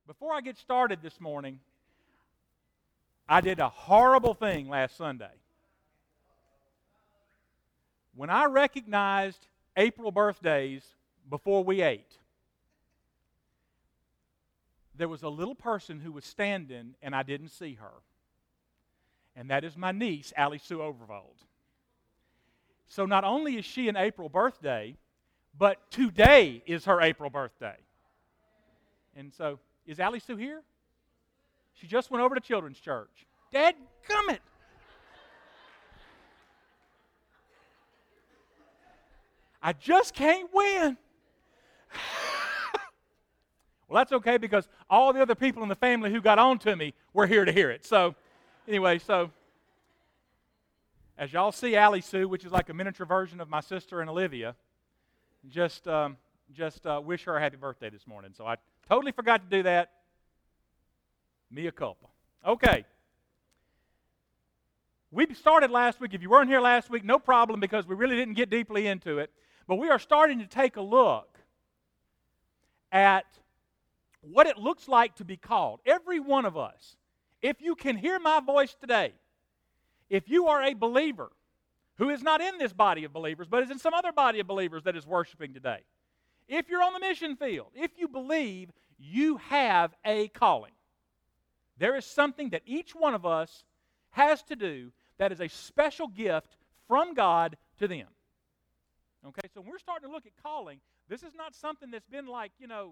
Before I get started this morning, I did a horrible thing last Sunday. When I recognized April birthdays before we ate, there was a little person who was standing and I didn't see her. And that is my niece, Allie Sue Overvold. So not only is she an April birthday, but today is her April birthday. And so, is Allie Sue here? She just went over to Children's Church. Dadgummit! I just can't win. Well, that's okay because all the other people in the family who got on to me were here to hear it. So, anyway, as y'all see Allie Sue, which is like a miniature version of my sister and Olivia, just wish her a happy birthday this morning. So I totally forgot to do that. Mea culpa. Okay. We started last week. If you weren't here last week, no problem because we really didn't get deeply into it. But we are starting to take a look at what it looks like to be called. Every one of us, if you can hear my voice today, if you are a believer who is not in this body of believers, but is in some other body of believers that is worshiping today, if you're on the mission field, if you believe, you have a calling. There is something that each one of us has to do that is a special gift from God to them. Okay, so when we're starting to look at calling, this is not something that's been like,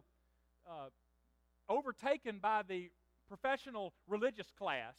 overtaken by the professional religious class.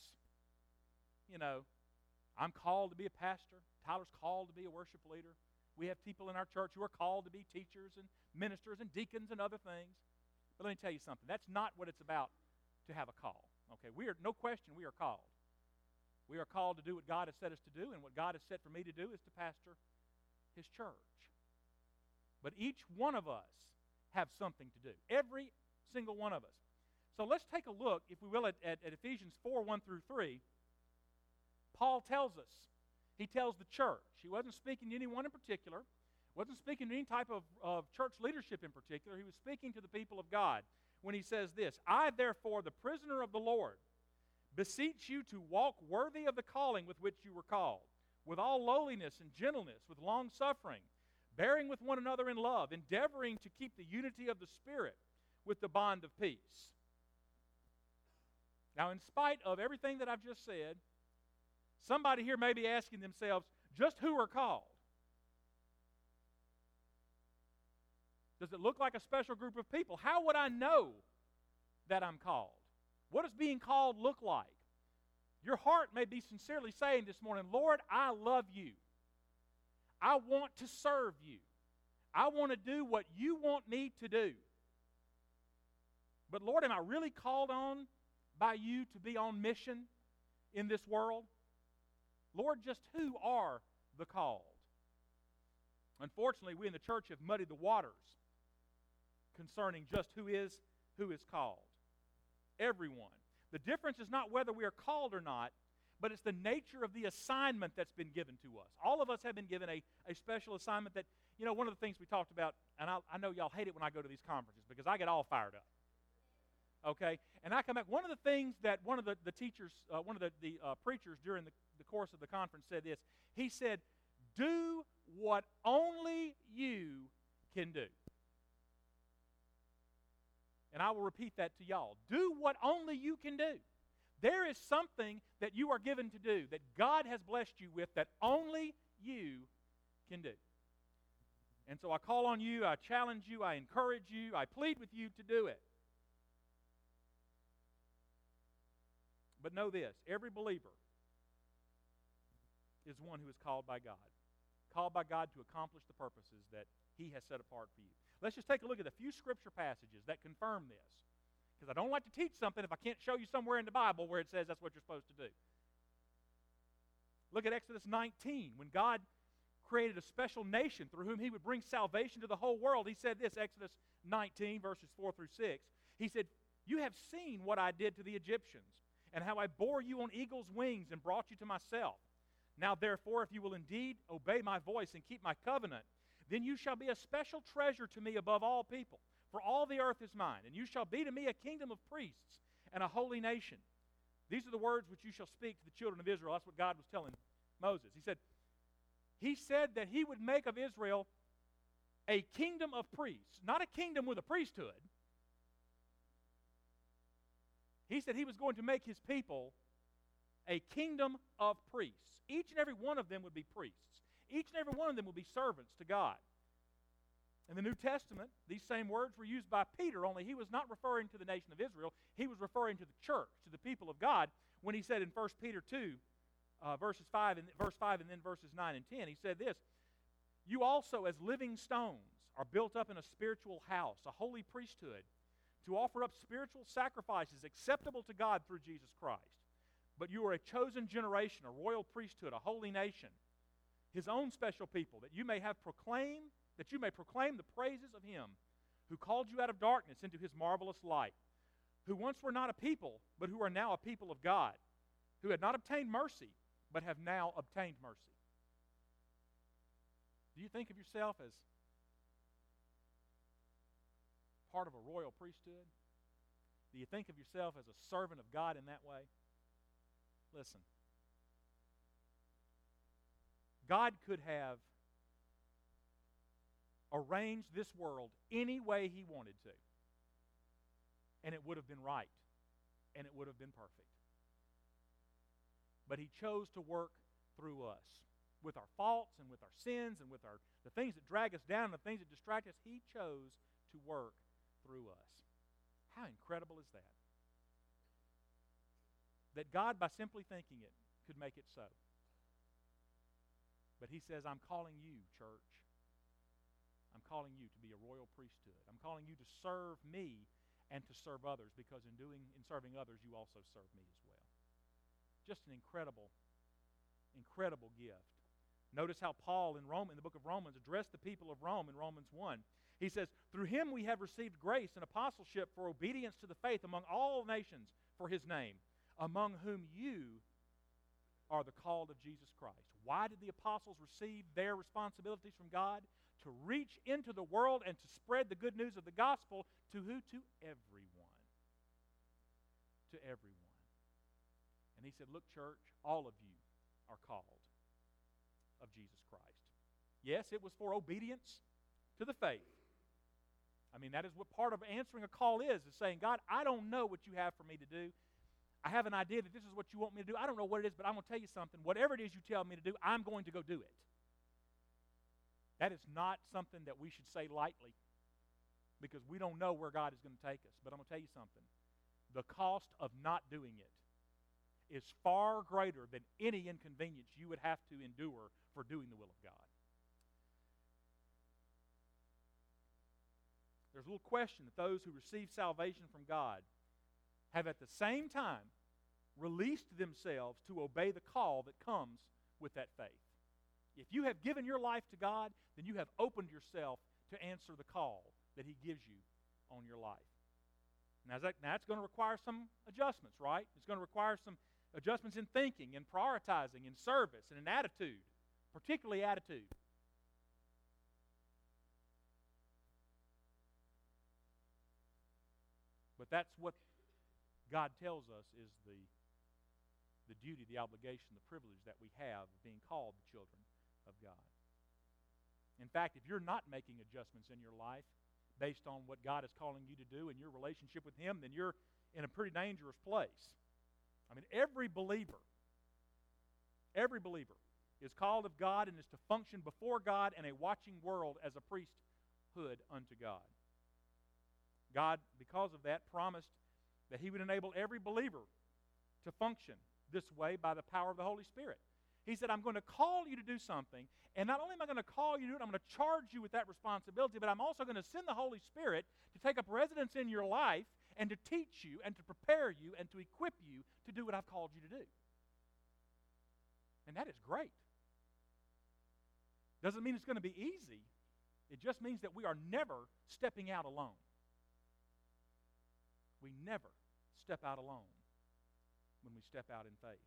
I'm called to be a pastor. Tyler's called to be a worship leader. We have people in our church who are called to be teachers and ministers and deacons and other things. But let me tell you something. That's not what it's about to have a call. Okay, no question we are called. We are called to do what God has set us to do, and what God has set for me to do is to pastor His church. But each one of us have something to do. Every single one of us. So let's take a look, if we will, at Ephesians 4, 1 through 3. Paul tells us, he tells the church, he wasn't speaking to anyone in particular, wasn't speaking to any type of church leadership in particular, he was speaking to the people of God when he says this, I therefore, the prisoner of the Lord, beseech you to walk worthy of the calling with which you were called, with all lowliness and gentleness, with long suffering, bearing with one another in love, endeavoring to keep the unity of the Spirit with the bond of peace. Now, in spite of everything that I've just said, somebody here may be asking themselves, just who are called? Does it look like a special group of people? How would I know that I'm called? What does being called look like? Your heart may be sincerely saying this morning, Lord, I love you. I want to serve you. I want to do what you want me to do. But Lord, am I really called on by you to be on mission in this world? Lord, just who are the called? Unfortunately, we in the church have muddied the waters concerning just who is called. Everyone. The difference is not whether we are called or not, but it's the nature of the assignment that's been given to us. All of us have been given a special assignment that, one of the things we talked about, and I know y'all hate it when I go to these conferences because I get all fired up. Okay? And I come back. One of the things that one of the teachers, one of the preachers during the course of the conference said this. He said, do what only you can do. And I will repeat that to y'all. Do what only you can do. There is something that you are given to do, that God has blessed you with, that only you can do. And so I call on you, I challenge you, I encourage you, I plead with you to do it. But know this, every believer is one who is called by God to accomplish the purposes that He has set apart for you. Let's just take a look at a few scripture passages that confirm this. Because I don't like to teach something if I can't show you somewhere in the Bible where it says that's what you're supposed to do. Look at Exodus 19. When God created a special nation through whom He would bring salvation to the whole world, He said this, Exodus 19, verses 4 through 6. He said, you have seen what I did to the Egyptians, and how I bore you on eagle's wings and brought you to myself. Now therefore, if you will indeed obey my voice and keep my covenant, then you shall be a special treasure to me above all people. For all the earth is mine, and you shall be to me a kingdom of priests and a holy nation. These are the words which you shall speak to the children of Israel. That's what God was telling Moses. He said that he would make of Israel a kingdom of priests, not a kingdom with a priesthood. He said he was going to make his people a kingdom of priests. Each and every one of them would be priests. Each and every one of them would be servants to God. In the New Testament, these same words were used by Peter, only he was not referring to the nation of Israel. He was referring to the church, to the people of God, when he said in 1 Peter 2, verse 5 and then verses 9 and 10, he said this, "You also as living stones are built up in a spiritual house, a holy priesthood, to offer up spiritual sacrifices acceptable to God through Jesus Christ. But you are a chosen generation, a royal priesthood, a holy nation, his own special people, that you may proclaim the praises of him who called you out of darkness into his marvelous light, who once were not a people, but who are now a people of God, who had not obtained mercy, but have now obtained mercy." Do you think of yourself as part of a royal priesthood? Do you think of yourself as a servant of God in that way? Listen, God could have arranged this world any way he wanted to, and it would have been right, and it would have been perfect. But he chose to work through us. With our faults and with our sins and with the things that drag us down and the things that distract us, he chose to work through us. How incredible is that? That God, by simply thinking it, could make it so. But he says, I'm calling you, church. I'm calling you to be a royal priesthood. I'm calling you to serve me and to serve others, because in serving others, you also serve me as well. Just an incredible, incredible gift. Notice how Paul in the book of Romans addressed the people of Rome in Romans 1. He says, "Through him we have received grace and apostleship for obedience to the faith among all nations for his name, among whom you are the called of Jesus Christ." Why did the apostles receive their responsibilities from God? To reach into the world and to spread the good news of the gospel to who? To everyone. To everyone. And he said, look, church, all of you are called of Jesus Christ. Yes, it was for obedience to the faith. I mean, that is what part of answering a call is saying, God, I don't know what you have for me to do. I have an idea that this is what you want me to do. I don't know what it is, but I'm going to tell you something. Whatever it is you tell me to do, I'm going to go do it. That is not something that we should say lightly, because we don't know where God is going to take us. But I'm going to tell you something. The cost of not doing it is far greater than any inconvenience you would have to endure for doing the will of God. There's a little question that those who receive salvation from God have at the same time released themselves to obey the call that comes with that faith. If you have given your life to God, then you have opened yourself to answer the call that he gives you on your life. Now it's going to require some adjustments, right? It's going to require some adjustments in thinking and prioritizing and service and in attitude, particularly attitude. But that's what God tells us is the duty, the obligation, the privilege that we have of being called the children of God. In fact, if you're not making adjustments in your life based on what God is calling you to do in your relationship with him, then you're in a pretty dangerous place. I mean, every believer is called of God and is to function before God in a watching world as a priesthood unto God. God, because of that, promised that he would enable every believer to function this way by the power of the Holy Spirit. He said, I'm going to call you to do something, and not only am I going to call you to do it, I'm going to charge you with that responsibility, but I'm also going to send the Holy Spirit to take up residence in your life and to teach you and to prepare you and to equip you to do what I've called you to do. And that is great. Doesn't mean it's going to be easy. It just means that we are never stepping out alone. We never step out alone when we step out in faith.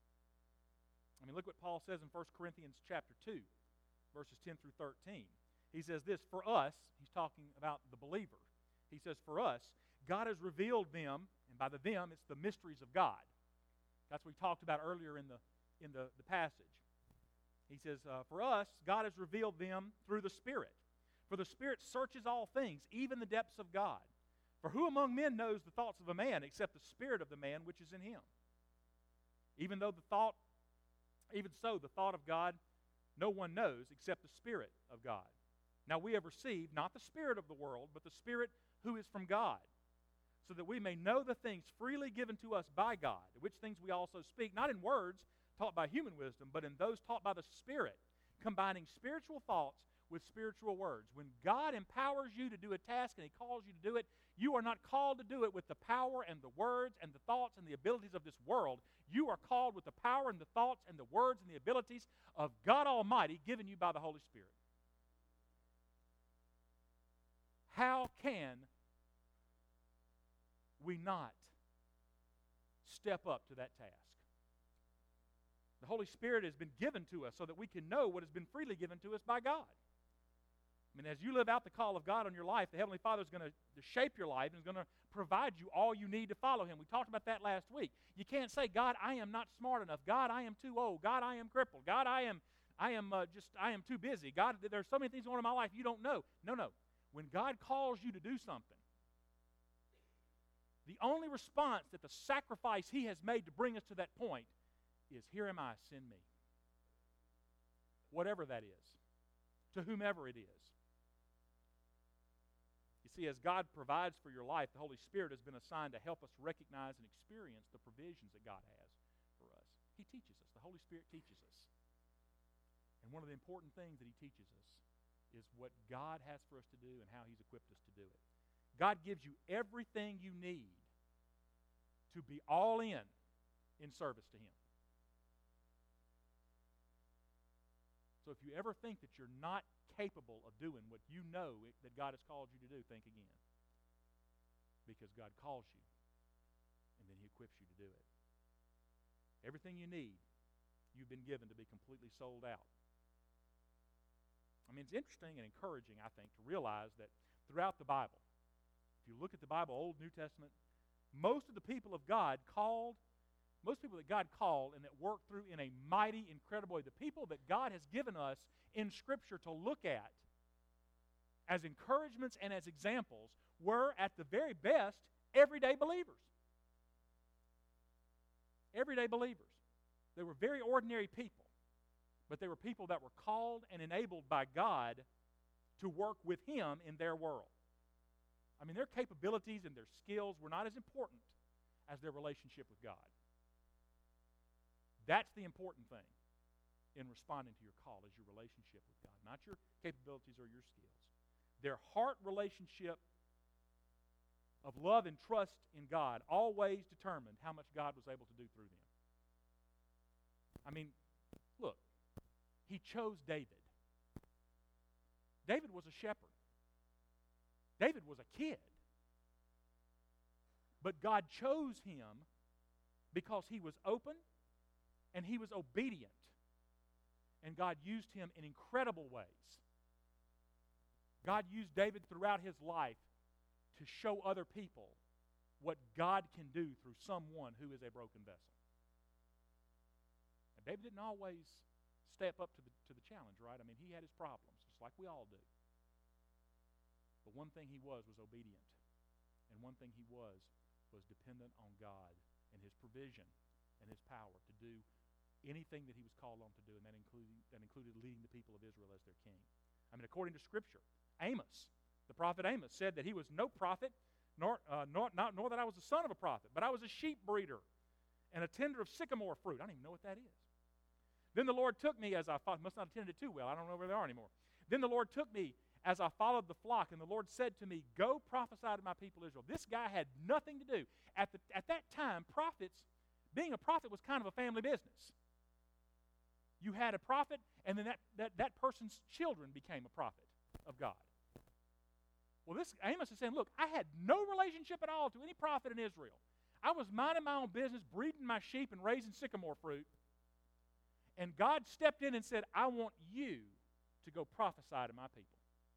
I mean, look what Paul says in 1 Corinthians chapter 2, verses 10 through 13. He says this, for us, he's talking about the believer. He says, for us, God has revealed them, and by the them, it's the mysteries of God. That's what we talked about earlier in the passage. He says, for us, God has revealed them through the Spirit. For the Spirit searches all things, even the depths of God. For who among men knows the thoughts of a man except the spirit of the man which is in him? Even so, the thought of God no one knows except the Spirit of God. Now we have received not the spirit of the world, but the Spirit who is from God, so that we may know the things freely given to us by God, which things we also speak, not in words taught by human wisdom, but in those taught by the Spirit, combining spiritual thoughts with spiritual words. When God empowers you to do a task and He calls you to do it, you are not called to do it with the power and the words and the thoughts and the abilities of this world. You are called with the power and the thoughts and the words and the abilities of God Almighty given you by the Holy Spirit. How can we not step up to that task? The Holy Spirit has been given to us so that we can know what has been freely given to us by God. I mean, as you live out the call of God on your life, the Heavenly Father is going to shape your life and is going to provide you all you need to follow Him. We talked about that last week. You can't say, God, I am not smart enough. God, I am too old. God, I am crippled. God, I am too busy. God, there's so many things going on in my life you don't know. No. When God calls you to do something, the only response that the sacrifice He has made to bring us to that point is, here am I, send me. Whatever that is, to whomever it is. You see, as God provides for your life, the Holy Spirit has been assigned to help us recognize and experience the provisions that God has for us. He teaches us. The Holy Spirit teaches us. And one of the important things that He teaches us is what God has for us to do and how He's equipped us to do it. God gives you everything you need to be all in service to Him. So if you ever think that you're not capable of doing what you know that God has called you to do, think again. Because God calls you, and then He equips you to do it. Everything you need, you've been given to be completely sold out. I mean, it's interesting and encouraging, I think, to realize that throughout the Bible, if you look at the Bible, Old, New Testament, most of the people of God most people that God called and that worked through in a mighty, incredible way, the people that God has given us in Scripture to look at as encouragements and as examples were, at the very best, everyday believers. Everyday believers. They were very ordinary people, but they were people that were called and enabled by God to work with Him in their world. I mean, their capabilities and their skills were not as important as their relationship with God. That's the important thing in responding to your call, is your relationship with God, not your capabilities or your skills. Their heart relationship of love and trust in God always determined how much God was able to do through them. I mean, look, He chose David. David was a shepherd. David was a kid. But God chose him because he was open and he was obedient. And God used him in incredible ways. God used David throughout his life to show other people what God can do through someone who is a broken vessel. And David didn't always step up to the challenge, right? I mean, he had his problems, just like we all do. But one thing he was obedient. And one thing he was dependent on God and His provision and His power to do anything that he was called on to do, and that included leading the people of Israel as their king. I mean, according to Scripture, Amos, the prophet Amos, said that he was no prophet, nor that I was the son of a prophet, but I was a sheep breeder and a tender of sycamore fruit. I don't even know what that is. Then the Lord took me as I must not have tended it too well. I don't know where they are anymore. Then the Lord took me as I followed the flock, and the Lord said to me, go prophesy to my people Israel. This guy had nothing to do. At that time, being a prophet was kind of a family business. You had a prophet, and then that person's children became a prophet of God. Well, this Amos is saying, look, I had no relationship at all to any prophet in Israel. I was minding my own business, breeding my sheep and raising sycamore fruit. And God stepped in and said, I want you to go prophesy to my people.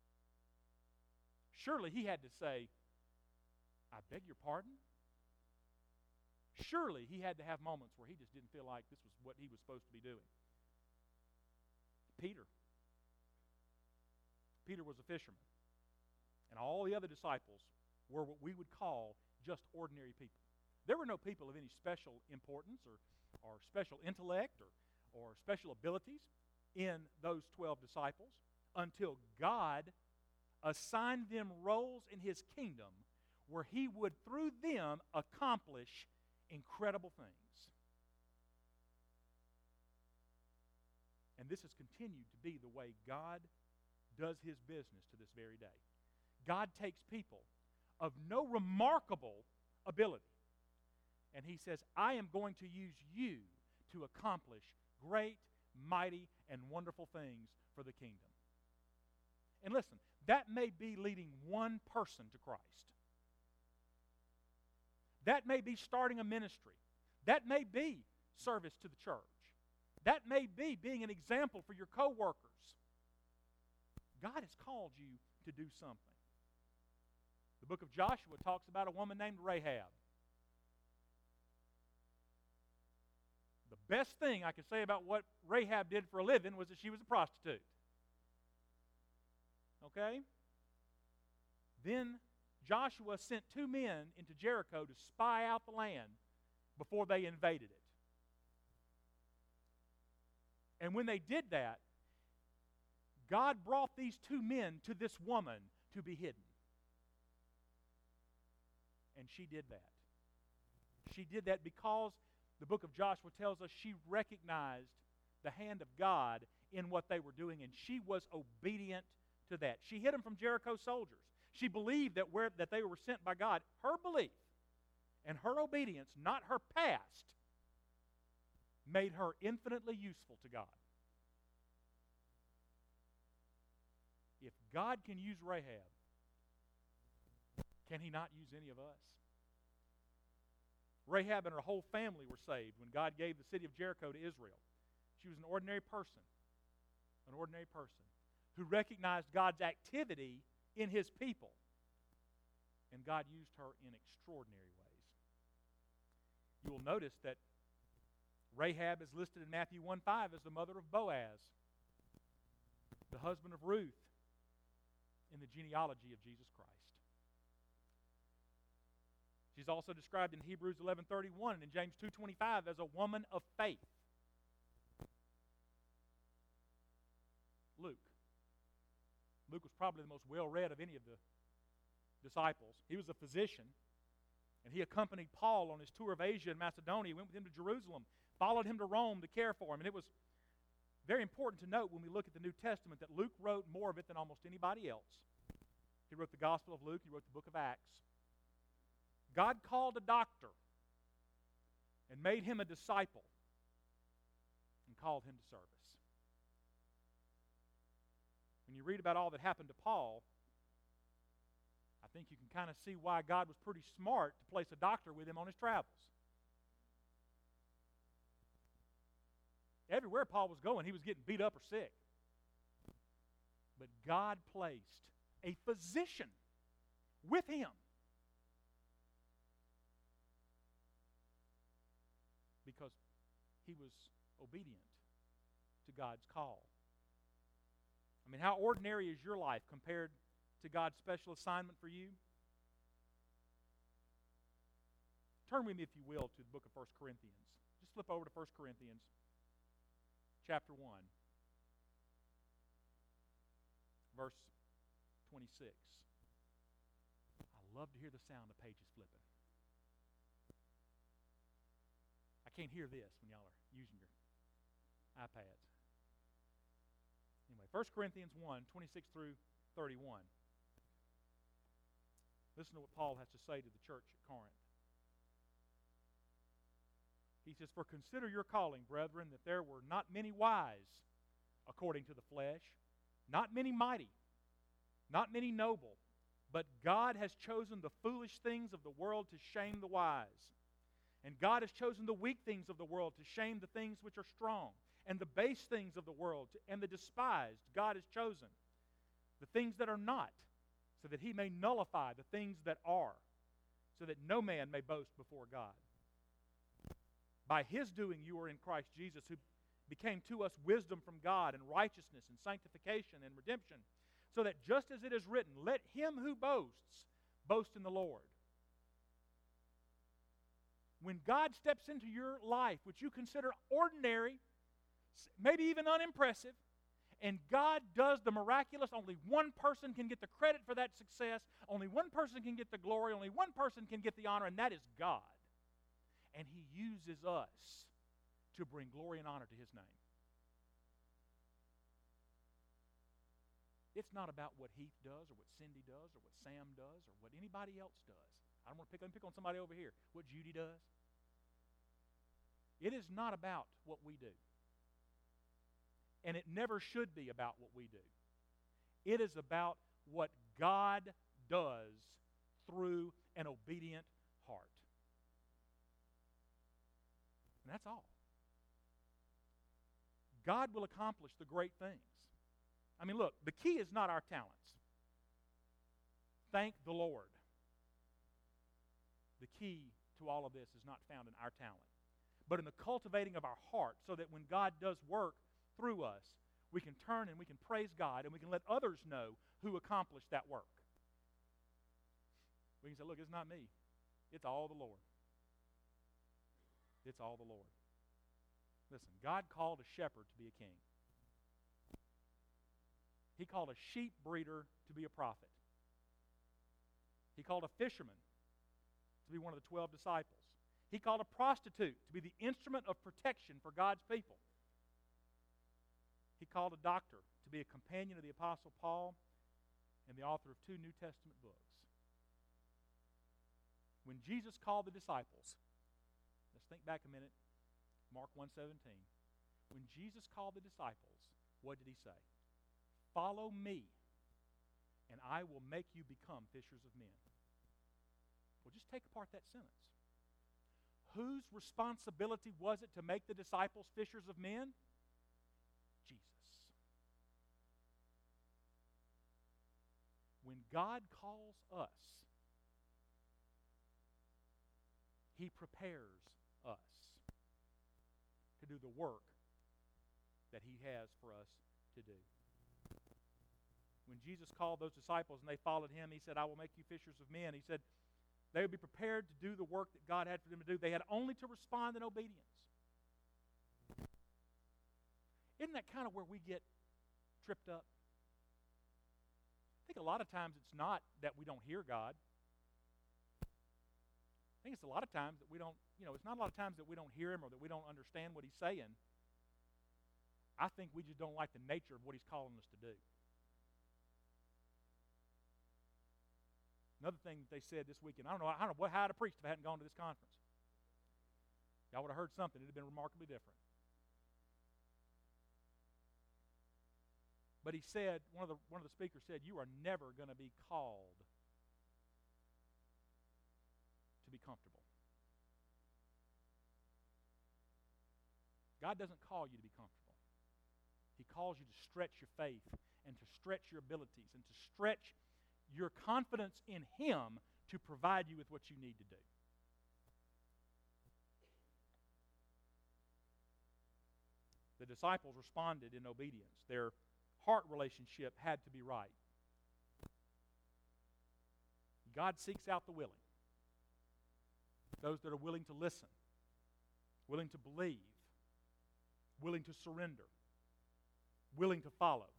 Surely he had to say, I beg your pardon? Surely he had to have moments where he just didn't feel like this was what he was supposed to be doing. Peter was a fisherman. And all the other disciples were what we would call just ordinary people. There were no people of any special importance or special intellect or special abilities in those 12 disciples until God assigned them roles in His kingdom where He would, through them, accomplish incredible things. And this has continued to be the way God does His business to this very day. God takes people of no remarkable ability, and He says, I am going to use you to accomplish great, mighty, and wonderful things for the kingdom. And listen, that may be leading one person to Christ. That may be starting a ministry. That may be service to the church. That may be being an example for your co-workers. God has called you to do something. The book of Joshua talks about a woman named Rahab. The best thing I can say about what Rahab did for a living was that she was a prostitute. Okay? Then Joshua sent 2 men into Jericho to spy out the land before they invaded it. And when they did that, God brought these 2 men to this woman to be hidden. And she did that. She did that because the book of Joshua tells us she recognized the hand of God in what they were doing, and she was obedient to that. She hid them from Jericho soldiers. She believed that they were sent by God. Her belief and her obedience, not her past, made her infinitely useful to God. If God can use Rahab, can He not use any of us? Rahab and her whole family were saved when God gave the city of Jericho to Israel. She was an ordinary person who recognized God's activity in His people. And God used her in extraordinary ways. You will notice that Rahab is listed in Matthew 1:5 as the mother of Boaz, the husband of Ruth, in the genealogy of Jesus Christ. She's also described in Hebrews 11:31 and in James 2:25 as a woman of faith. Luke was probably the most well-read of any of the disciples. He was a physician, and he accompanied Paul on his tour of Asia and Macedonia. He went with him to Jerusalem, followed him to Rome to care for him. And it was very important to note when we look at the New Testament that Luke wrote more of it than almost anybody else. He wrote the Gospel of Luke. He wrote the book of Acts. God called a doctor and made him a disciple and called him to service. When you read about all that happened to Paul, I think you can kind of see why God was pretty smart to place a doctor with him on his travels. Everywhere Paul was going, he was getting beat up or sick. But God placed a physician with him because he was obedient to God's call. I mean, how ordinary is your life compared to God's special assignment for you? Turn with me, if you will, to the book of 1 Corinthians. Just flip over to 1 Corinthians chapter 1, verse 26. I love to hear the sound of pages flipping. I can't hear this when y'all are using your iPads. Anyway, 1 Corinthians 1, 26 through 31. Listen to what Paul has to say to the church at Corinth. He says, "For consider your calling, brethren, that there were not many wise according to the flesh, not many mighty, not many noble, but God has chosen the foolish things of the world to shame the wise. And God has chosen the weak things of the world to shame the things which are strong. And the base things of the world and the despised God has chosen. The things that are not, so that he may nullify the things that are, so that no man may boast before God. By his doing you are in Christ Jesus, who became to us wisdom from God and righteousness and sanctification and redemption, so that just as it is written, let him who boasts boast in the Lord. When God steps into your life, which you consider ordinary, maybe even unimpressive, and God does the miraculous, only one person can get the credit for that success, only one person can get the glory, only one person can get the honor, and that is God. And he uses us to bring glory and honor to his name. It's not about what Heath does or what Cindy does or what Sam does or what anybody else does. I don't want to pick on somebody over here, what Judy does. It is not about what we do. And it never should be about what we do. It is about what God does through an obedient heart. And that's all. God will accomplish the great things. I mean, look, the key is not our talents. Thank the Lord. The key to all of this is not found in our talent, but in the cultivating of our heart, so that when God does work through us, we can turn and we can praise God and we can let others know who accomplished that work. We can say, look, it's not me. It's all the Lord. It's all the Lord. Listen, God called a shepherd to be a king. He called a sheep breeder to be a prophet. He called a fisherman to be one of the 12 disciples. He called a prostitute to be the instrument of protection for God's people. He called a doctor to be a companion of the Apostle Paul and the author of 2 New Testament books. When Jesus called the disciples, let's think back a minute, Mark 1:17. When Jesus called the disciples, what did he say? Follow me, and I will make you become fishers of men. Well, just take apart that sentence. Whose responsibility was it to make the disciples fishers of men? Jesus. When God calls us, He prepares us to do the work that He has for us to do. When Jesus called those disciples and they followed Him, He said, I will make you fishers of men. He said they would be prepared to do the work that God had for them to do. They had only to respond in obedience. Isn't that kind of where we get tripped up? I think a lot of times it's not that we don't hear God. I think it's a lot of times that we don't, it's not a lot of times that we don't hear Him or that we don't understand what He's saying. I think we just don't like the nature of what He's calling us to do. Another thing that they said this weekend, I don't know how I'd have preached if I hadn't gone to this conference. Y'all would have heard something. It would have been remarkably different. But he said, one of the speakers said, you are never going to be called to be comfortable. God doesn't call you to be comfortable. He calls you to stretch your faith and to stretch your abilities and to stretch your confidence in Him to provide you with what you need to do. The disciples responded in obedience. Their heart relationship had to be right. God seeks out the willing. Those that are willing to listen, willing to believe, willing to surrender, willing to follow.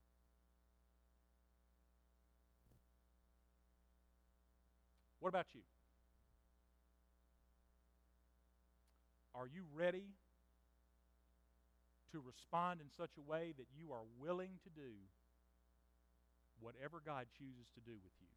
What about you? Are you ready to respond in such a way that you are willing to do whatever God chooses to do with you?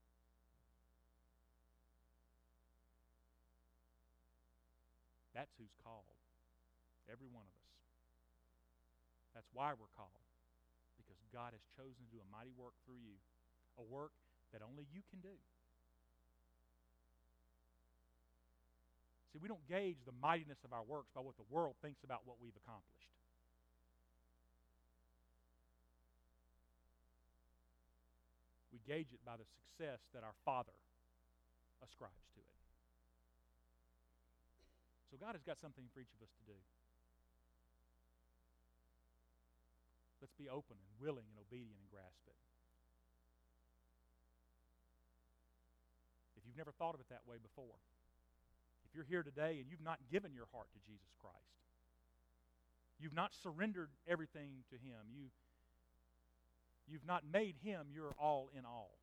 That's who's called. Every one of us. That's why we're called. Because God has chosen to do a mighty work through you. A work that only you can do. See, we don't gauge the mightiness of our works by what the world thinks about what we've accomplished. We gauge it by the success that our Father ascribes to it. So God has got something for each of us to do. Let's be open and willing and obedient and grasp it. If you've never thought of it that way before, if you're here today and you've not given your heart to Jesus Christ, you've not surrendered everything to Him, you've not made Him your all in all,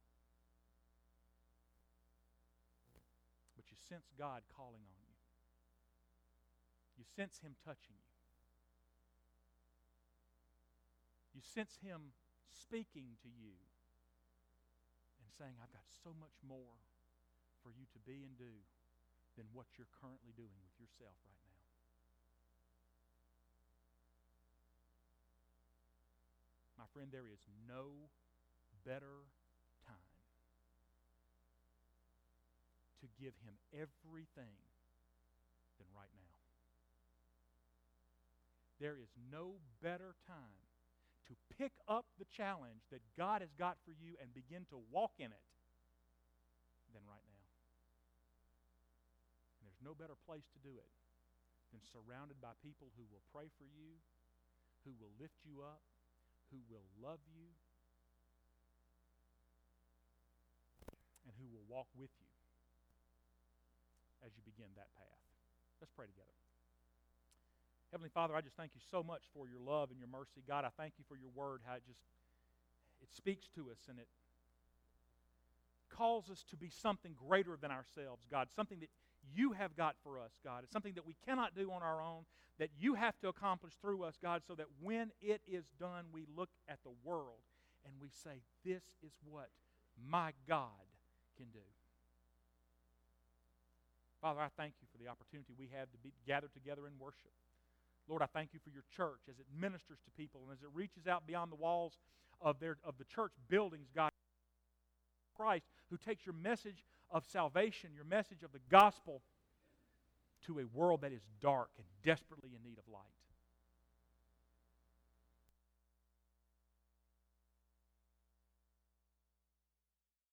but you sense God calling on you, you sense Him touching you, you sense Him speaking to you and saying, I've got so much more for you to be and do than what you're currently doing with yourself right now. My friend, there is no better time to give Him everything than right now. There is no better time to pick up the challenge that God has got for you and begin to walk in it than right now. And there's no better place to do it than surrounded by people who will pray for you, who will lift you up, who will love you, and who will walk with you as you begin that path. Let's pray together. Heavenly Father, I just thank you so much for your love and your mercy. God, I thank you for your word, how it speaks to us and it calls us to be something greater than ourselves, God, something that you have got for us, God. It's something that we cannot do on our own, that you have to accomplish through us, God, so that when it is done, we look at the world and we say, this is what my God can do. Father, I thank you for the opportunity we have to be gathered together in worship. Lord, I thank you for your church as it ministers to people and as it reaches out beyond the walls of the church buildings, God, Christ, who takes your message of salvation, your message of the gospel to a world that is dark and desperately in need of light.